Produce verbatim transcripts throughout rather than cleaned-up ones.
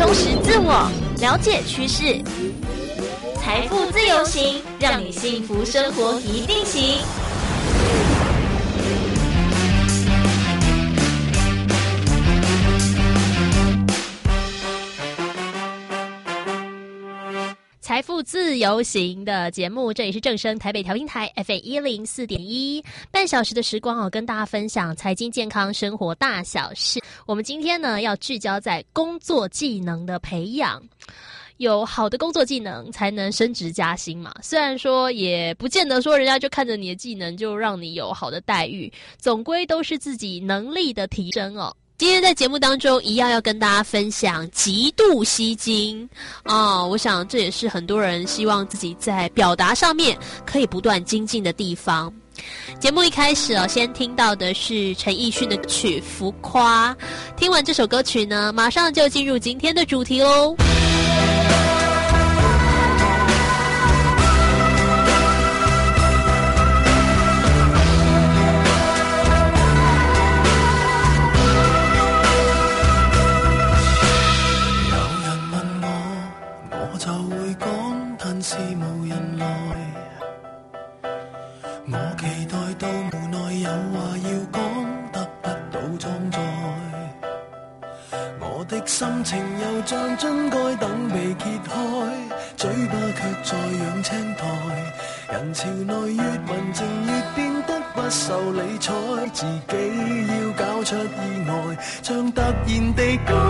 充实自我，了解趋势。财富自由行，让你幸福生活一定行。财富自由行的节目，这里是正声台北调频台 F M 一零四点一，半小时的时光哦，跟大家分享财经、健康、生活大小事。我们今天呢，要聚焦在工作技能的培养。有好的工作技能才能升职加薪嘛，虽然说也不见得说人家就看着你的技能就让你有好的待遇，总归都是自己能力的提升哦。今天在节目当中一样要跟大家分享极度吸睛哦，我想这也是很多人希望自己在表达上面可以不断精进的地方。节目一开始哦，先听到的是陈奕迅的曲《浮夸》，听完这首歌曲呢，马上就进入今天的主题喽。 是無人來，我期待到無奈有話要講，得不到裝載。我的心情又像樽蓋等被揭開，嘴巴卻在養青苔。人潮內越文靜越變得不受理睬，自己要搞出意外，像突然地高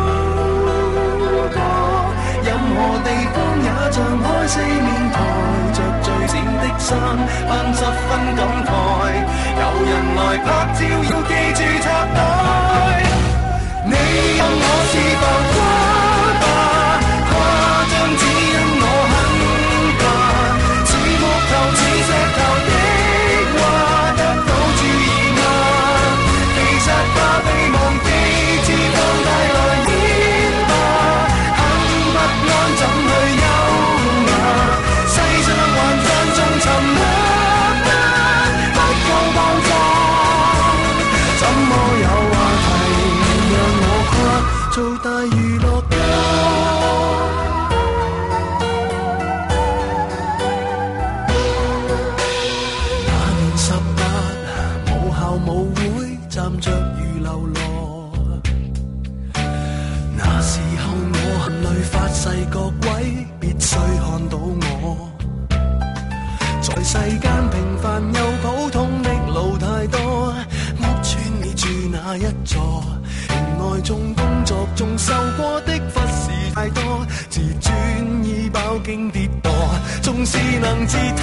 歌。任何地方也像開四面台，着最閃的衫扮十分感慨，有人來拍照要記住插袋。你問我是浮誇吧，誇張只因我很怕，似木頭似石頭的話得到注意嗎？其實怕被忘記，自放大來演吧，怎去優雅？世上還賺盡沉默嗎？不夠當作，怎麼有話題讓我誇做大娛樂家？那年十八，母校舞會站着如流羅，那時候我含淚發誓各位必須看到我，在世間平凡又普通的路太多，屋邨你住哪一座？情愛中工作中受過的忽視太多，自尊已飽經跌墮，縱是能自偷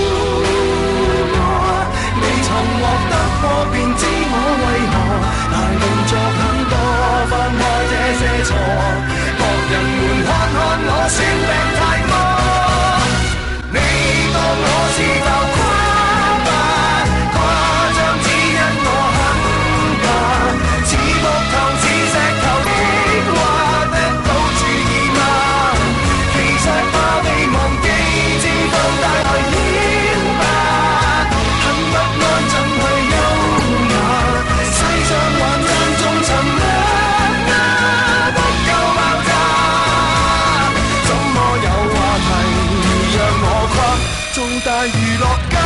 摸，未曾獲得過便知我為何大動作很多，翻開這些錯，各人們看看我算病太多，你當我是浮誇吧，誇張只因我很怕，似木頭似石頭的話得到注意嗎？其實怕被忘記，只放大來演吧，很不安怎去優雅？世上還賺盡沉默嗎？不夠爆炸，怎麼有話題讓我誇做大娛樂家？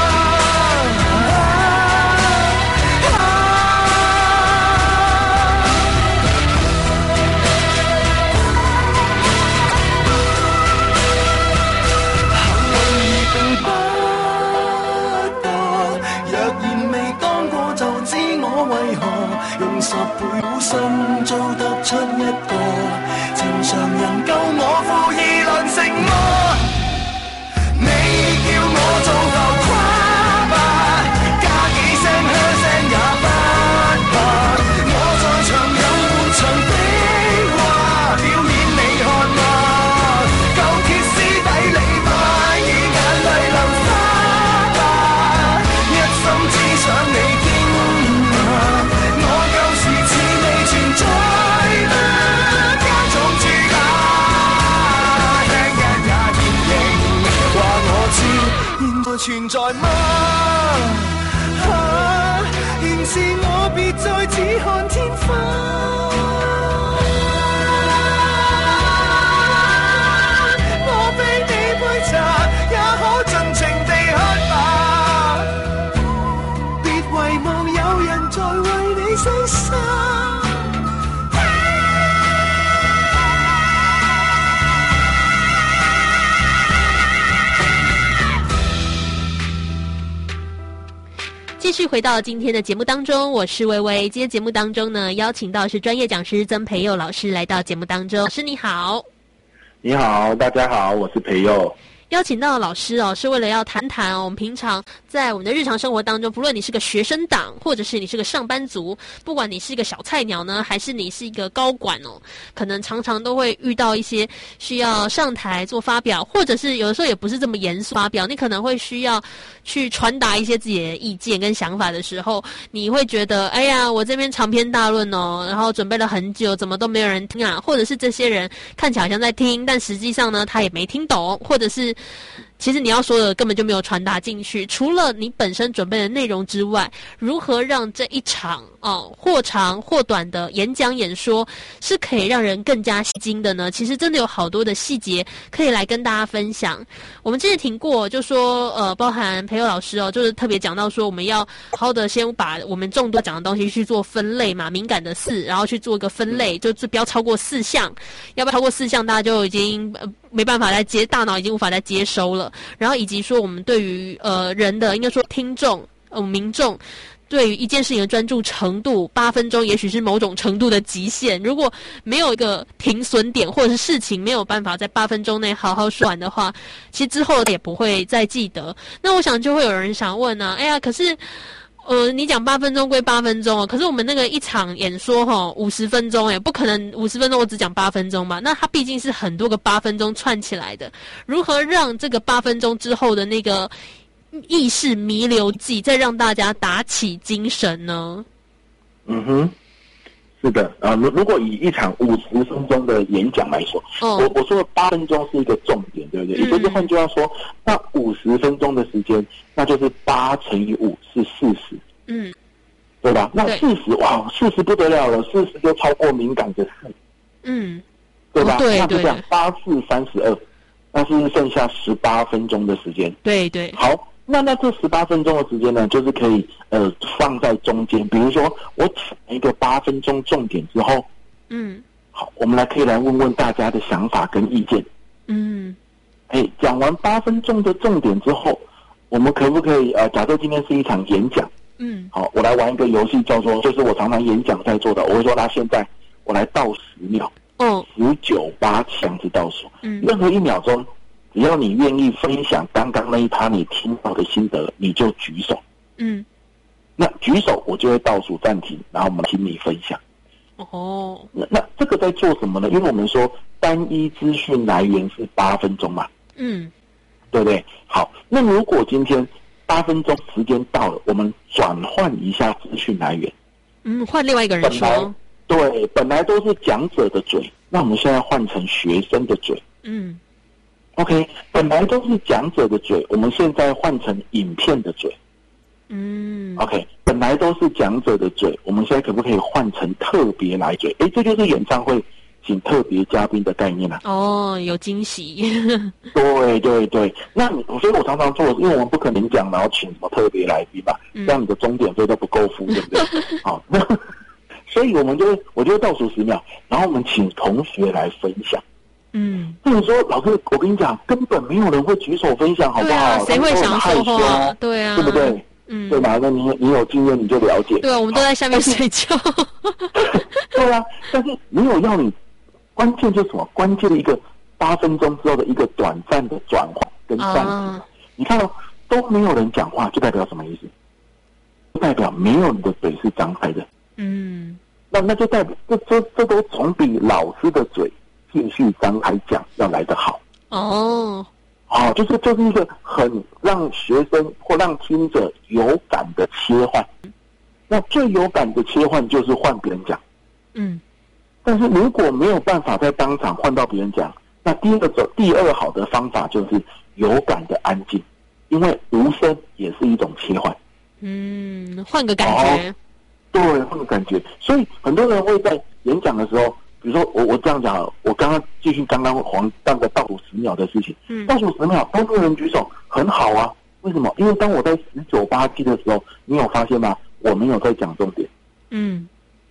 用十倍苦心做得出一個正常人，夠我負義論成麼？你叫我做浮誇吧，加幾聲噓聲也不怕，我在場有滿場的話表演你看嗎？夠歇斯底里吧，以眼淚流花吧，一心只想你驚訝，我舊時似未存在嗎？家中住下，聽日也現形，話我知現在存在嗎？啊，仍是我別再只看天花。 心。 继续回到今天的节目当中，我是薇薇。今天节目当中呢，邀请到是专业讲师曾培佑老师来到节目当中。老师你好。 你好，大家好，我是培佑。 邀请到的老师哦，是为了要谈谈哦，我们平常在我们的日常生活当中，不论你是个学生党，或者是你是个上班族，不管你是一个小菜鸟呢，还是你是一个高管哦，可能常常都会遇到一些需要上台做发表，或者是有的时候也不是这么严肃发表，你可能会需要去传达一些自己的意见跟想法的时候，你会觉得，哎呀，我这边长篇大论哦，然后准备了很久，怎么都没有人听啊？或者是这些人看起来好像在听，但实际上呢，他也没听懂，或者是其实你要说的根本就没有传达进去。除了你本身准备的内容之外，如何让这一场哦或长或短的演讲演说是可以让人更加吸睛的呢？其实真的有好多的细节可以来跟大家分享。我们之前听过，就说呃，包含培佑老师哦，就是特别讲到说，我们要好好的先把我们众多讲的东西去做分类嘛，敏感的四，然后去做一个分类，就不要超过四项，要不要超过四项，大家就已经呃没办法再接，大脑已经无法再接收了。然后以及说我们对于呃人的应该说听众呃民众对于一件事情的专注程度，八分钟也许是某种程度的极限。如果没有一个停损点，或者是事情没有办法在八分钟内好好说完的话，其实之后也不会再记得。那我想就会有人想问啊，哎呀，可是呃，你讲八分钟归八分钟哦，可是我们那个一场演说哈五十分钟，哎，不可能五十分钟我只讲八分钟吧？那它毕竟是很多个八分钟串起来的，如何让这个八分钟之后的那个意识弥留剂，再让大家打起精神呢？ 嗯哼，是的啊、呃，如果以一场五十分钟的演讲来说，哦、我我说的八分钟是一个重点，对不对？也、嗯、就是换句话说，那五十分钟的时间，那就是八乘以五是四十，嗯，对吧？那四十哇，四十不得了了，四十就超过敏感的四，嗯，对吧？哦、对那就这样，八四三十二，那是剩下十八分钟的时间， 对对， 好。那那这十八分钟的时间呢，就是可以呃放在中间。比如说，我讲一个八分钟重点之后，嗯，好，我们来可以来问问大家的想法跟意见。嗯，哎，讲完八分钟的重点之后，我们可不可以呃，假设今天是一场演讲，嗯，好，我来玩一个游戏，叫做就是我常常演讲在做的，我会说，那现在我来倒十秒，哦，十九八这样子倒数，嗯，任何一秒钟。只要你愿意分享刚刚那一趴你听到的心得，你就举手。嗯，那举手我就会倒数暂停，然后我们听你分享。哦，那那这个在做什么呢？因为我们说单一资讯来源是八分钟嘛。嗯，对不对？好，那如果今天八分钟时间到了，我们转换一下资讯来源。 嗯，换另外一个人说。 对，本来都是讲者的嘴，那我们现在换成学生的嘴。嗯。OK， 本来都是讲者的嘴，我们现在换成影片的嘴。嗯 ，OK， 本来都是讲者的嘴，我们现在可不可以换成特别来嘴？诶，这就是演唱会请特别嘉宾的概念啊。 哦，有惊喜。 对对对，那你所以我常常做，因为我们不可能讲然后请什么特别来宾吧，嗯、这样你的钟点费都不够付，对不对？好，那所以我们就会，我就会倒数十秒，然后我们请同学来分享。嗯，或者说老师，我跟你讲，根本没有人会举手分享，好不好？ 谁、啊、会想说话？对啊， 对不对？嗯，对吧？那你你有经验你就了解。 对啊，我们都在下面睡觉。 对啊，但是没有要你，关键就是什么？关键的一个八分钟之后的一个短暂的转换跟暂停。啊、你看到、哦、都没有人讲话，就代表什么意思？就代表没有人的嘴是张开的。嗯，那那就代表这这这都总比老师的嘴继续张开讲要来得好哦，哦，就是就是一个很让学生或让听者有感的切换。那最有感的切换就是换别人讲，嗯，但是如果没有办法在当场换到别人讲，那第二个第二好的方法就是有感的安静，因为无声也是一种切换。嗯，换个感觉，哦、对，换个感觉。所以很多人会在演讲的时候。比如说我我这样讲，我刚刚继续刚刚黄那个倒数十秒的事情，嗯，倒数十秒都没有人举手，很好啊。为什么？因为当我在十九八七的时候，你有发现吗？我没有在讲重点，嗯，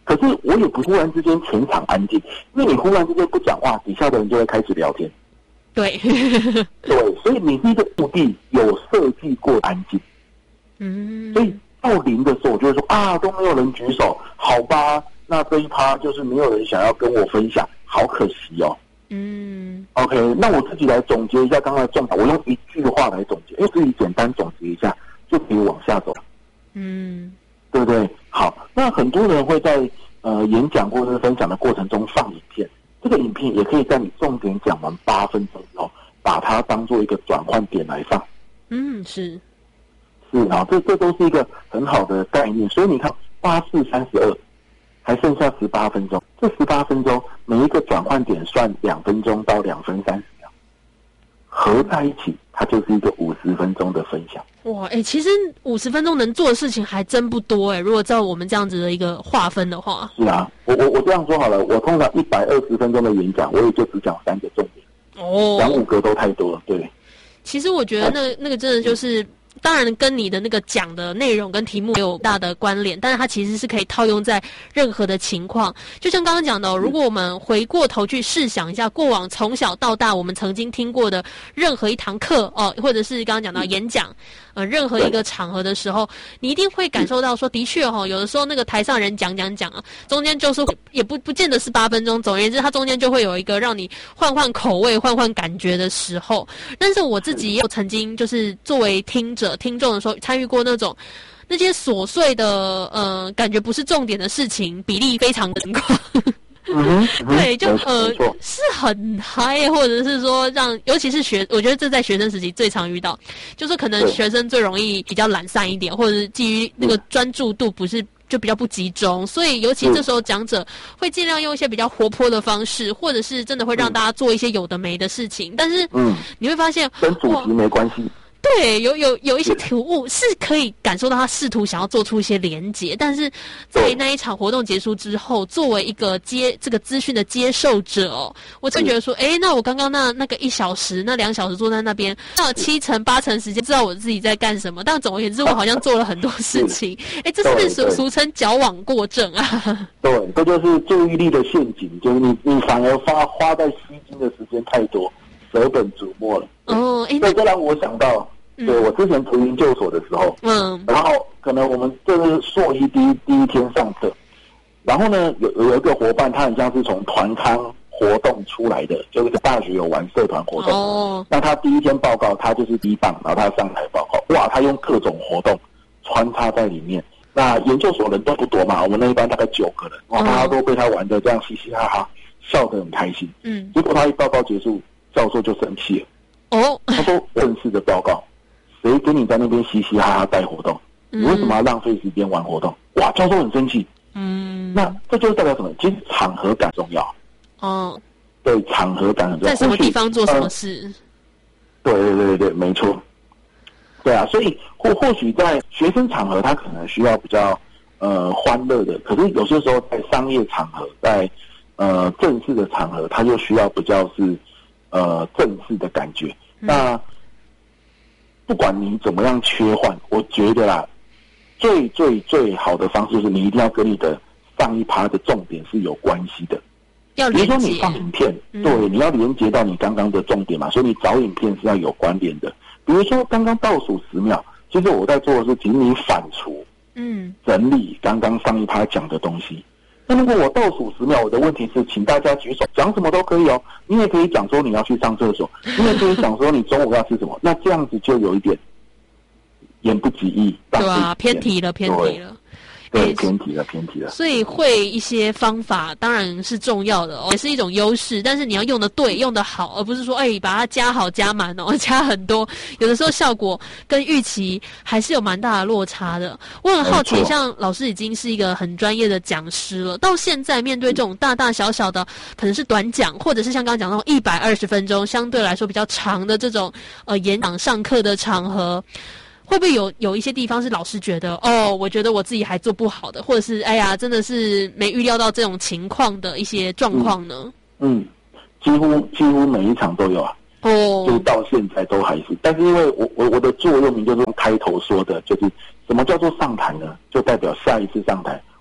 可是我也不忽然之间全场安静，因为你忽然之间不讲话，底下的人就会开始聊天。 对， 对，所以你这个目的有设计过安静。 嗯， 所以到零的时候，我就会说啊，都没有人举手，好吧，那这一趴就是没有人想要跟我分享，好可惜哦。 嗯 ，OK， 那我自己来总结一下刚才的状态，我用一句话来总结，因为自己简单总结一下，就可以往下走。 嗯， 对不对？好，那很多人会在呃演讲或者是分享的过程中放影片，这个影片也可以在你重点讲完八分钟之后，把它当做一个转换点来放。 嗯，是是啊，这这都是一个很好的概念。所以你看，八四三十二，还剩下十八分钟，这十八分钟每一个转换点算两分钟到两分三十秒，合在一起，它就是一个五十分钟的分享。 哇，哎、欸，其实五十分钟能做的事情还真不多哎、欸。如果照我们这样子的一个划分的话， 是啊，我我我这样说好了，我通常一百二十分钟的演讲，我也就只讲三个重点， 哦， 讲五个都太多了。对， 其实我觉得那那个真的就是。当然跟你的那个讲的内容跟题目有大的关联，但是它其实是可以套用在任何的情况。就像刚刚讲的、哦，如果我们回过头去试想一下过往从小到大我们曾经听过的任何一堂课哦，或者是刚刚讲到演讲，呃，任何一个场合的时候，你一定会感受到说，的确哦，有的时候那个台上人讲讲讲啊，中间就是也不不见得是八分钟，总而言之，它中间就会有一个让你换换口味、换换感觉的时候。但是我自己也有曾经就是作为听者。听众的时候参与过那种那些琐碎的呃感觉不是重点的事情，比例非常的情况。 嗯， 对，就呃是很嗨，或者是说让，尤其是学，我觉得这在学生时期最常遇到，就是可能学生最容易比较懒散一点，或者是基于那个专注度不是。就比较不集中，所以尤其这时候讲者会尽量用一些比较活泼的方式，或者是真的会让大家做一些有的没的事情。但是，嗯，你会发现跟主题没关系。 对，有有有一些体悟是可以感受到他试图想要做出一些连结，但是在那一场活动结束之后，作为一个接这个资讯的接受者哦，我就觉得说，哎，那我刚刚那那个一小时、那两小时坐在那边，那七成八成时间知道我自己在干什么，但总而言之，我好像做了很多事情。哎，这是不是俗俗称矫枉过正啊？对， 这就是注意力的陷阱，就是你你反而花花在吸睛的时间太多，舍本逐末了。哦，哎，那这让我想到。对，我之前读研究所的时候，嗯，然后可能我们这是硕一第一第一天上课，然后呢，有有一个伙伴，他很像是从团康活动出来的，就是大学有玩社团活动，哦，那他第一天报告，他就是第一棒，然后他上台报告，哇，他用各种活动穿插在里面。那研究所人都不多嘛，我们那一班大概九个人，哇，大家都被他玩的这样嘻嘻哈哈，笑得很开心。嗯，结果他一报告结束，教授就生气了，哦，他说正式的报告。谁跟你在那边嘻嘻哈哈带活动？你为什么要浪费时间玩活动？哇，教授很生气。嗯，那这就是代表什么？其实场合感重要。哦，对，场合感很重要。 在什么地方做什么事？ 呃、对对对对，没错。对啊，所以或或许在学生场合，他可能需要比较呃欢乐的，可是有些时候在商业场合，在呃正式的场合，他又需要比较是呃正式的感觉。嗯、那不管你怎么样切换，我觉得啦，最最最好的方式是你一定要跟你的上一趴的重点是有关系的。 要连结。 比如说你放影片，嗯、对，你要连接到你刚刚的重点嘛，所以你找影片是要有关联的。比如说刚刚倒数十秒，其实我在做的是请你反刍，嗯，整理刚刚上一趴讲的东西。那如果我倒数十秒，我的问题是，请大家举手，讲什么都可以哦。你也可以讲说你要去上厕所，你也可以讲说你中午要吃什么。那这样子就有一点言不及义， 对啊，偏题了，偏题了。 对，偏题了，偏题了。 所以会一些方法当然是重要的哦，也是一种优势。但是你要用得对，用得好，而不是说哎把它加好加满哦，加很多，有的时候效果跟预期还是有蛮大的落差的。我很好奇，像老师已经是一个很专业的讲师了，到现在面对这种大大小小的，可能是短讲，或者是像刚刚讲那种一百二十分钟相对来说比较长的这种呃演讲上课的场合。会不会有有一些地方是老师觉得哦，我觉得我自己还做不好的，或者是哎呀，真的是没预料到这种情况的一些状况呢？ 嗯，嗯几乎几乎每一场都有啊，哦，就到现在都还是。但是因为我我我的座右铭就是用开头说的，就是什么叫做上台呢？就代表下一次上台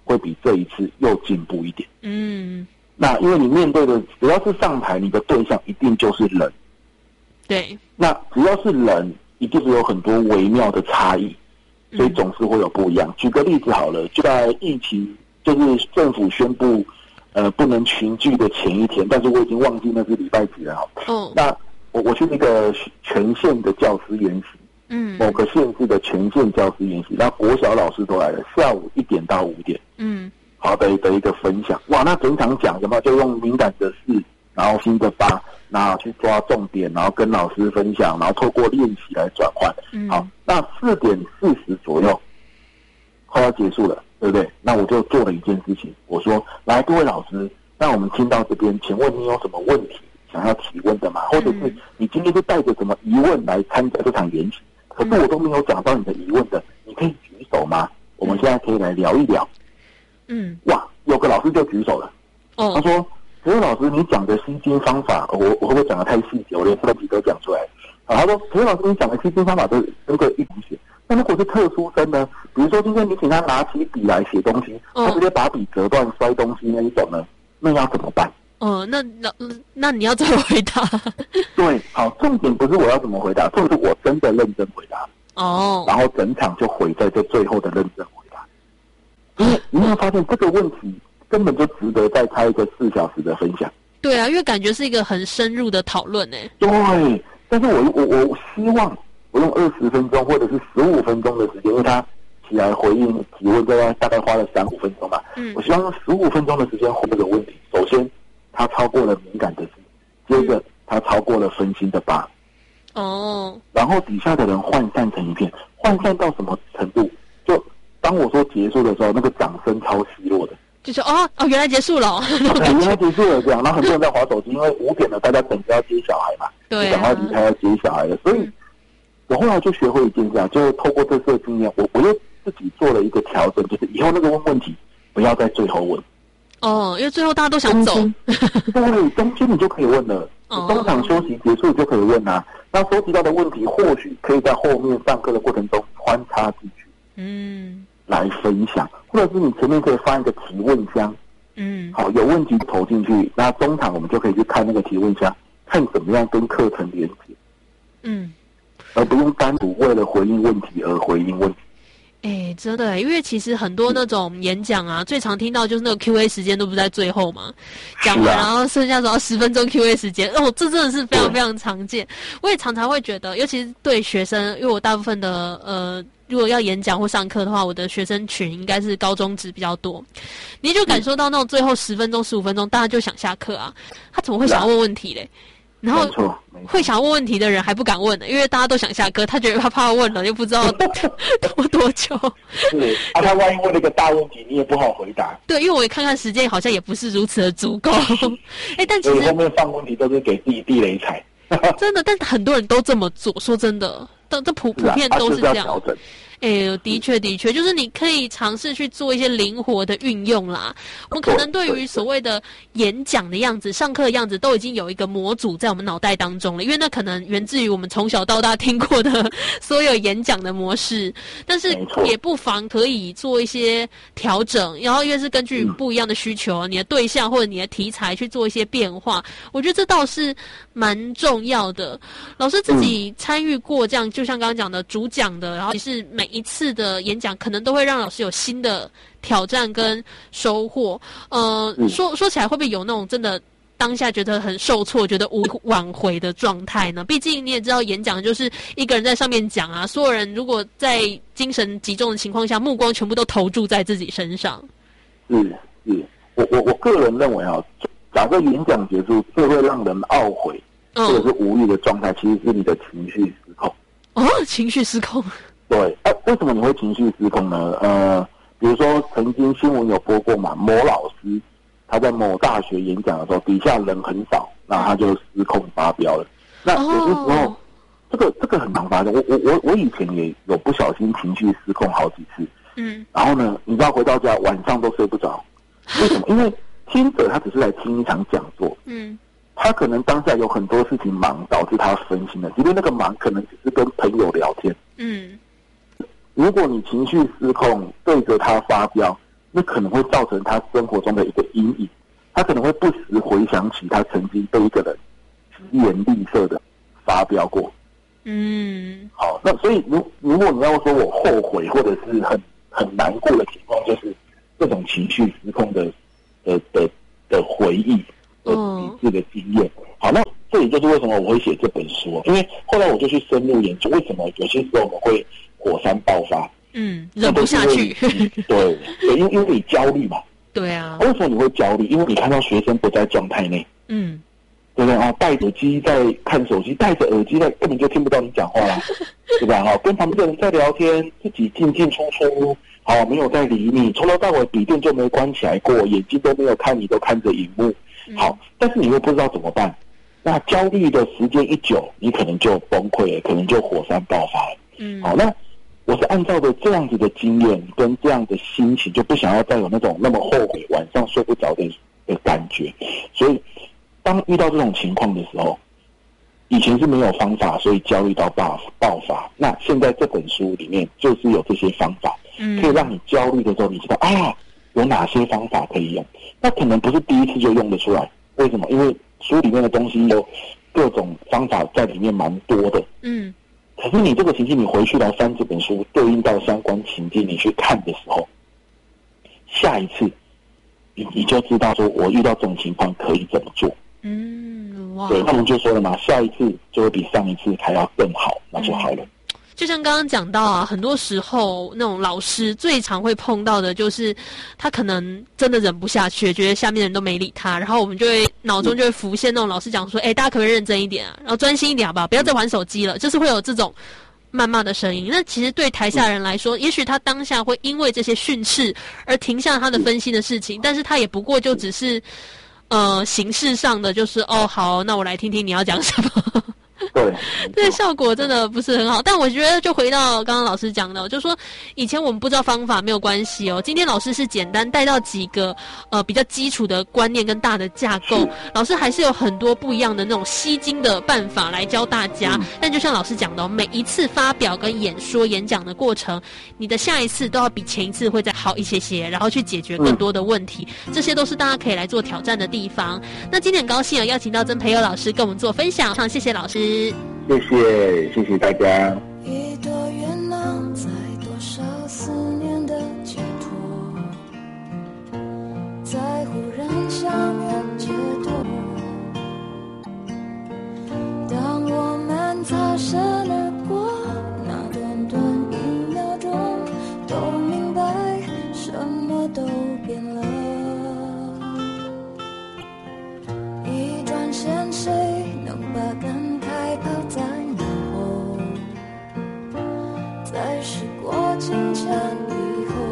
会比这一次又进步一点。 嗯， 那因为你面对的只要是上台，你的对象一定就是人。 对。 那只要是人，一定是有很多微妙的差异，所以总是会有不一样。嗯、举个例子好了，就在疫情就是政府宣布呃不能群聚的前一天，但是我已经忘记那是礼拜几了哈。哦。那我我去那个全县的教师研习。嗯，某个县市的全县教师研习，那国小老师都来了，下午一点到五点，嗯，好的的一个分享，哇，那整场讲什么就用敏感的事，然后新的八，然后去抓重点，然后跟老师分享，然后透过练习来转换，嗯，好，那四点四十左右，快要结束了，对不对？那我就做了一件事情，我说，来各位老师，那我们听到这边，请问你有什么问题想要提问的吗？或者是你今天是带着什么疑问来参加这场研习？可是我都没有讲到你的疑问的，你可以举手吗？我们现在可以来聊一聊。嗯，哇，有个老师就举手了。哦，他说：“可是老师，你讲的吸金方法，我我会不会讲的太细节？我连分题都讲出来。”啊，他说：“可是老师，你讲的吸金方法都都可以一同写。那如果是特殊生呢？比如说今天你请他拿起笔来写东西，他直接把笔折断摔东西那一种呢，那要怎么办？” 哦，那那那你要怎么回答？ 对，好，重点不是我要怎么回答，重点是我真的认真回答。哦，然后整场就毁在这最后的认真回答。因为你有没有发现这个问题根本就值得再开一个四小时的分享？ 对啊，因为感觉是一个很深入的讨论诶。 对，但是我我我希望我用二十分钟或者是十五分钟的时间，因为他起来回应提问，大概大概花了三五分钟嘛。嗯，我希望用十五分钟的时间回这个问题。首先，他超过了敏感的事，接着他超过了分心的八。哦，然后底下的人涣散成一片，涣散到什么程度？就当我说结束的时候，那个掌声超稀落的， 就说哦哦，原来结束了、哦， 原来结束了这样。然后很多人在滑手机，因为五点了，大家等着要接小孩嘛，对、啊，赶快离开要接小孩了。所以，嗯、我后来就学会一件事啊，就是透过这次的经验，我我又自己做了一个调整，就是以后那个问问题不要在最后问。 哦，因为最后大家都想走， 对，中间你就可以问了，哦、中场休息结束就可以问啊。那收集到的问题，或许可以在后面上课的过程中穿插进去，嗯，来分享，或者是你前面可以放一个提问箱，嗯，好，有问题投进去，那中场我们就可以去看那个提问箱，看怎么样跟课程连接，嗯，而不用单独为了回应问题而回应问题。 哎，真的，因为其实很多那种演讲啊，最常听到就是那个 Q A 时间都不是在最后嘛，讲完、啊、然后剩下只要十分钟 Q A 时间，哦，这真的是非常非常常见。我也常常会觉得，尤其是对学生，因为我大部分的呃，如果要演讲或上课的话，我的学生群应该是高中职比较多，你就感受到那种最后十分钟、十五分钟，大家就想下课啊，他怎么会想要问问题嘞？然后会想问问题的人还不敢问呢，因为大家都想下课，他觉得他怕问了又不知道拖多久。 是啊，他万一问了一个大问题，你也不好回答。 对，因为我也看看时间，好像也不是如此的足够。哎，但其实后面放问题都是给自己地雷踩。 真的，但很多人都这么做。说真的，这这普普遍都是这样。哎，的确的确，就是你可以尝试去做一些灵活的运用啦。我们可能对于所谓的演讲的样子、上课的样子，都已经有一个模组在我们脑袋当中了，因为那可能源自于我们从小到大听过的所有演讲的模式。但是也不妨可以做一些调整，然后因为是根据不一样的需求，你的对象或者你的题材去做一些变化。我觉得这倒是蛮重要的。老师自己参与过这样，就像刚刚讲的主讲的，然后也是每一次的演讲可能都会让老师有新的挑战跟收获。呃，说说起来会不会有那种真的当下觉得很受挫，觉得无挽回的状态呢？毕竟你也知道，演讲就是一个人在上面讲啊，所有人如果在精神集中的情况下，目光全部都投注在自己身上。 是是，我我我个人认为啊，假设演讲结束，最会让人懊悔或者是无力的状态，其实是你的情绪失控。 哦，情绪失控。 对，哎、啊，为什么你会情绪失控呢？呃，比如说曾经新闻有播过嘛，某老师他在某大学演讲的时候，底下人很少，那他就失控发飙了。那有些时候，哦、这个这个很常发生。我我我我以前也有不小心情绪失控好几次。嗯。然后呢，你知道回到家晚上都睡不着，为什么？因为听者他只是来听一场讲座。嗯。他可能当下有很多事情忙，导致他分心了。即便那个忙可能只是跟朋友聊天。嗯。如果你情绪失控，对着他发飙， 那可能会造成他生活中的一个阴影，他可能会不时回想起他曾经被一个人疾言厉色的发飙过。 嗯， 好，那所以如如果你要说我后悔或者是很很难过的情况，就是这种情绪失控的的的的回忆的极致的经验。好，那这也就是为什么我会写这本书，因为后来我就去深入研究，为什么有些时候我们会火山爆发， 嗯，忍不下去， 对对，因为因为你焦虑嘛， 对啊， 为什么你会焦虑？因为你看到学生不在状态内， 嗯， 对不对啊？戴着耳机在看手机，戴着耳机在根本就听不到你讲话啦，对吧？哈，跟旁边的人在聊天，自己进进出出，好，没有在理你，从头到尾笔电就没关起来过，眼睛都没有看你，都看着荧幕，好，但是你又不知道怎么办。那焦虑的时间一久，你可能就崩溃了，可能就火山爆发了。嗯，好，那我是按照着这样子的经验跟这样的心情，就不想要再有那种那么后悔晚上睡不着的的感觉。所以，当遇到这种情况的时候，以前是没有方法，所以焦虑到爆爆发。那现在这本书里面就是有这些方法，嗯，可以让你焦虑的时候，你知道啊，有哪些方法可以用。那可能不是第一次就用得出来，为什么？因为书里面的东西有各种方法在里面蛮多的，嗯，可是你这个情境，你回去来翻这本书，对应到相关情境，你去看的时候，下一次你你就知道说，我遇到这种情况可以怎么做。嗯，哇，对，他们就说了嘛，下一次就会比上一次还要更好，那就好了。嗯， 就像刚刚讲到啊，很多时候那种老师最常会碰到的就是他可能真的忍不下去，觉得下面的人都没理他，然后我们就会脑中就会浮现那种老师讲说，哎、欸，大家可不可以认真一点啊，然后专心一点好不好，不要再玩手机了，就是会有这种谩骂的声音。那其实对台下人来说，也许他当下会因为这些训斥而停下他的分析的事情，但是他也不过就只是呃形式上的，就是哦好，那我来听听你要讲什么。 对， 这个效果真的不是很好。但我觉得就回到刚刚老师讲的，就说以前我们不知道方法没有关系哦。今天老师是简单带到几个呃比较基础的观念跟大的架构，老师还是有很多不一样的那种吸睛的办法来教大家。嗯、但就像老师讲的，每一次发表跟演说演讲的过程，你的下一次都要比前一次会再好一些些，然后去解决更多的问题。嗯、这些都是大家可以来做挑战的地方。那今天很高兴啊，邀请到曾培友老师跟我们做分享，谢谢老师。 谢谢，谢谢大家。 一朵元朗在多少思念的寄托，在忽然相约街头，当我们擦身而过，那短短一秒钟，都明白什么都变了。一转身，谁能把感开抛在脑后，在时过境迁以后，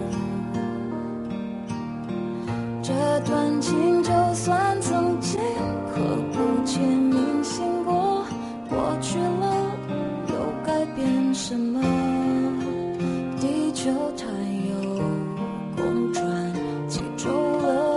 这段情就算曾经刻骨且铭心过，过去了又改变什么？地球它又公转几周了。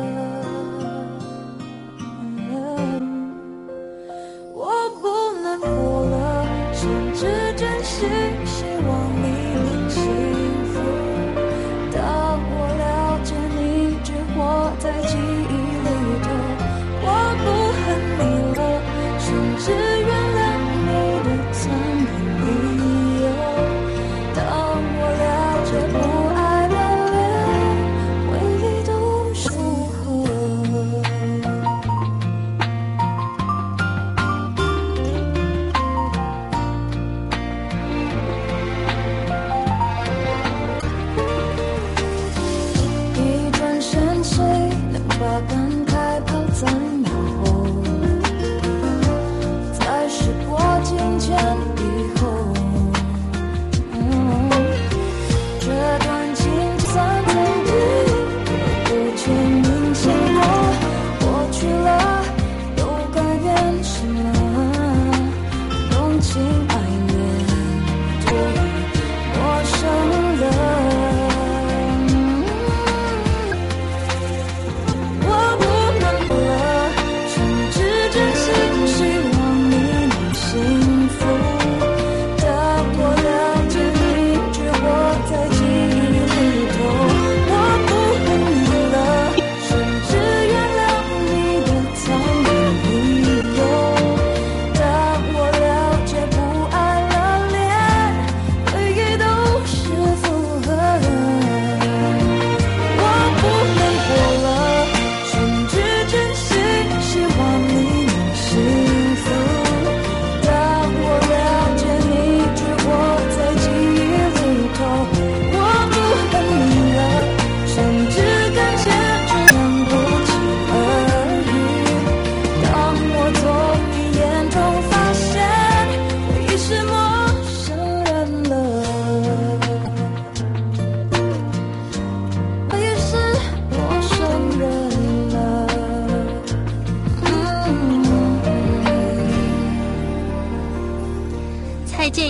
活了，甚至真心希望你能幸福。当我了解你只活在记忆里头，我不恨你了，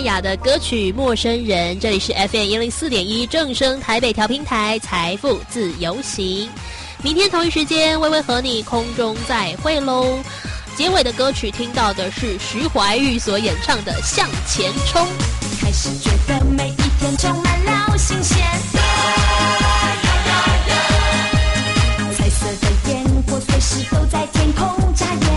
雅的歌曲《陌生人》，这里是 F M 一零四点一正声台北调频台财富自由行。明天同一时间，微微和你空中再会喽。结尾的歌曲听到的是徐怀钰所演唱的《向前冲》。 开始觉得每一天充满了新鲜，彩色的烟火随时都在天空眨眼，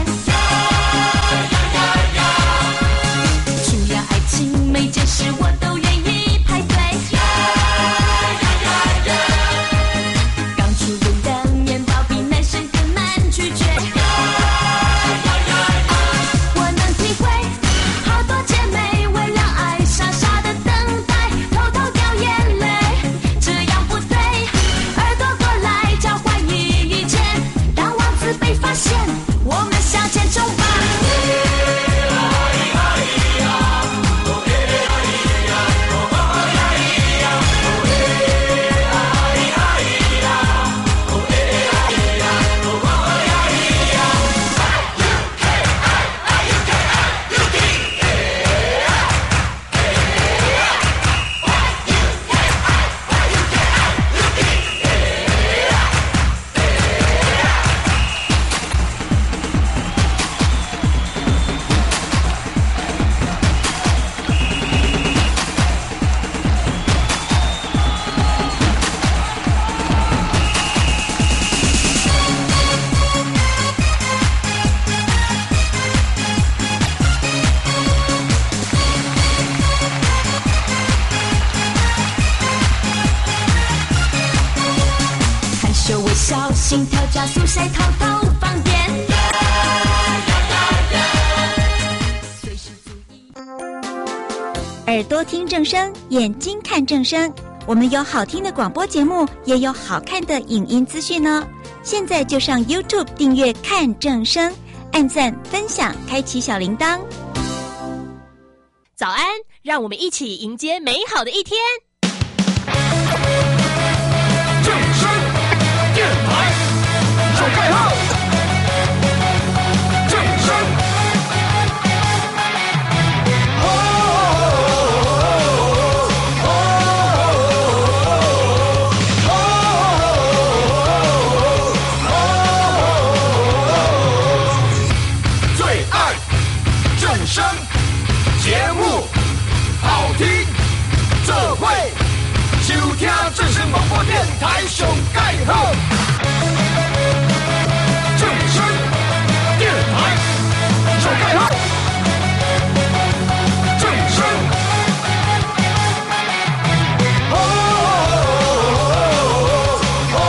只要爱情每件事我都愿意排队，刚出炉的面包比男生更难拒绝，我能体会好多姐妹为了爱傻傻的等待，偷偷掉眼泪，这样不对，耳朵过来交换意见，当王子被发现，我们向前冲吧。心跳加速，谁偷偷放电？ 耳朵听正声，眼睛看正声。我们有好听的广播节目，也有好看的影音资讯哦。现在就上 YouTube 订阅看正声，按赞、分享，开启小铃铛。 早安，让我们一起迎接美好的一天。 正声电台手盖号，正声，哦哦哦哦，最爱正声节目，好听，这会收听正声广播电台上盖好。正声电台手盖号，正声，哦哦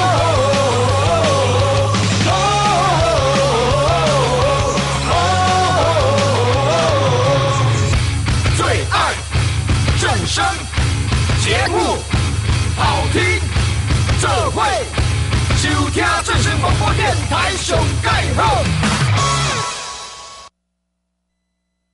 哦，最爱正声节目，好听，这会收听正声广播电台上盖好。